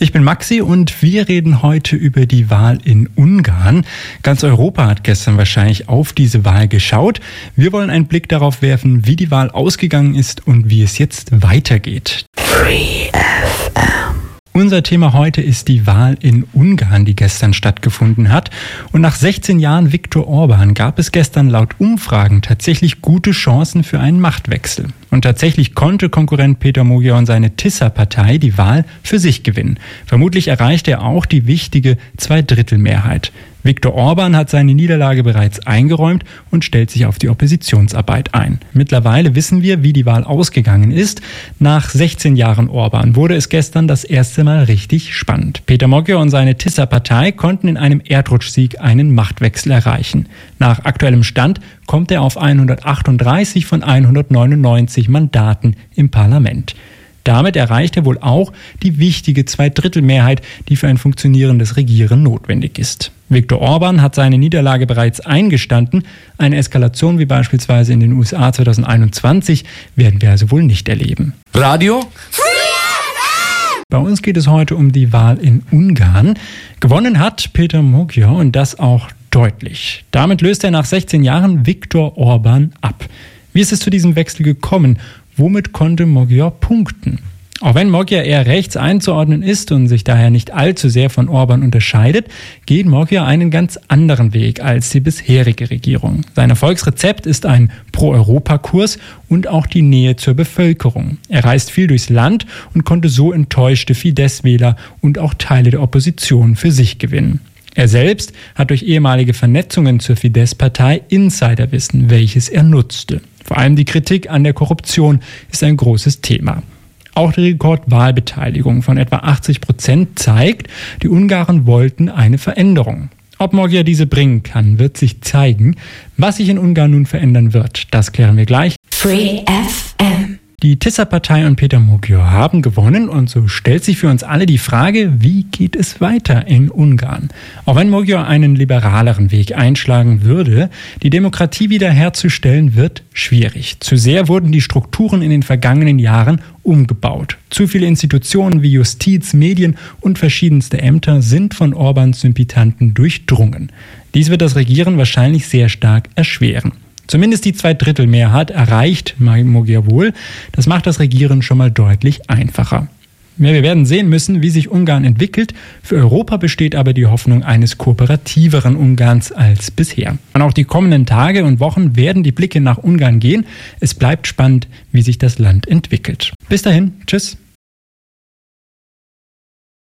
Ich bin Maxi und wir reden heute über die Wahl in Ungarn. Ganz Europa hat gestern wahrscheinlich auf diese Wahl geschaut. Wir wollen einen Blick darauf werfen, wie die Wahl ausgegangen ist und wie es jetzt weitergeht. Free FM. Unser Thema heute ist die Wahl in Ungarn, die gestern stattgefunden hat. Und nach 16 Jahren Viktor Orbán gab es gestern laut Umfragen tatsächlich gute Chancen für einen Machtwechsel. Und tatsächlich konnte Konkurrent Péter Magyar und seine Tisza-Partei die Wahl für sich gewinnen. Vermutlich erreichte er auch die wichtige Zweidrittelmehrheit. Viktor Orbán hat seine Niederlage bereits eingeräumt und stellt sich auf die Oppositionsarbeit ein. Mittlerweile wissen wir, wie die Wahl ausgegangen ist. Nach 16 Jahren Orbán wurde es gestern das erste Mal richtig spannend. Péter Magyar und seine Tisza-Partei konnten in einem Erdrutschsieg einen Machtwechsel erreichen. Nach aktuellem Stand kommt er auf 138 von 199 Mandaten im Parlament. Damit erreicht er wohl auch die wichtige Zweidrittelmehrheit, die für ein funktionierendes Regieren notwendig ist. Viktor Orbán hat seine Niederlage bereits eingestanden. Eine Eskalation wie beispielsweise in den USA 2021 werden wir also wohl nicht erleben. Radio? Bei uns geht es heute um die Wahl in Ungarn. Gewonnen hat Péter Magyar und das auch deutlich. Damit löst er nach 16 Jahren Viktor Orbán ab. Wie ist es zu diesem Wechsel gekommen? Womit konnte Magyar punkten? Auch wenn Magyar eher rechts einzuordnen ist und sich daher nicht allzu sehr von Orbán unterscheidet, geht Magyar einen ganz anderen Weg als die bisherige Regierung. Sein Erfolgsrezept ist ein Pro-Europa-Kurs und auch die Nähe zur Bevölkerung. Er reist viel durchs Land und konnte so enttäuschte Fidesz-Wähler und auch Teile der Opposition für sich gewinnen. Er selbst hat durch ehemalige Vernetzungen zur Fidesz-Partei Insiderwissen, welches er nutzte. Vor allem die Kritik an der Korruption ist ein großes Thema. Auch die Rekordwahlbeteiligung von etwa 80% zeigt, die Ungarn wollten eine Veränderung. Ob Magyar diese bringen kann, wird sich zeigen. Was sich in Ungarn nun verändern wird, das klären wir gleich. Free FM. Die Tisza-Partei und Péter Magyar haben gewonnen und so stellt sich für uns alle die Frage, wie geht es weiter in Ungarn? Auch wenn Magyar einen liberaleren Weg einschlagen würde, die Demokratie wiederherzustellen wird schwierig. Zu sehr wurden die Strukturen in den vergangenen Jahren umgebaut. Zu viele Institutionen wie Justiz, Medien und verschiedenste Ämter sind von Orbáns Sympathisanten durchdrungen. Dies wird das Regieren wahrscheinlich sehr stark erschweren. Zumindest die Zweidrittelmehrheit erreicht Magyar wohl. Das macht das Regieren schon mal deutlich einfacher. Ja, wir werden sehen müssen, wie sich Ungarn entwickelt. Für Europa besteht aber die Hoffnung eines kooperativeren Ungarns als bisher. Und auch die kommenden Tage und Wochen werden die Blicke nach Ungarn gehen. Es bleibt spannend, wie sich das Land entwickelt. Bis dahin, tschüss.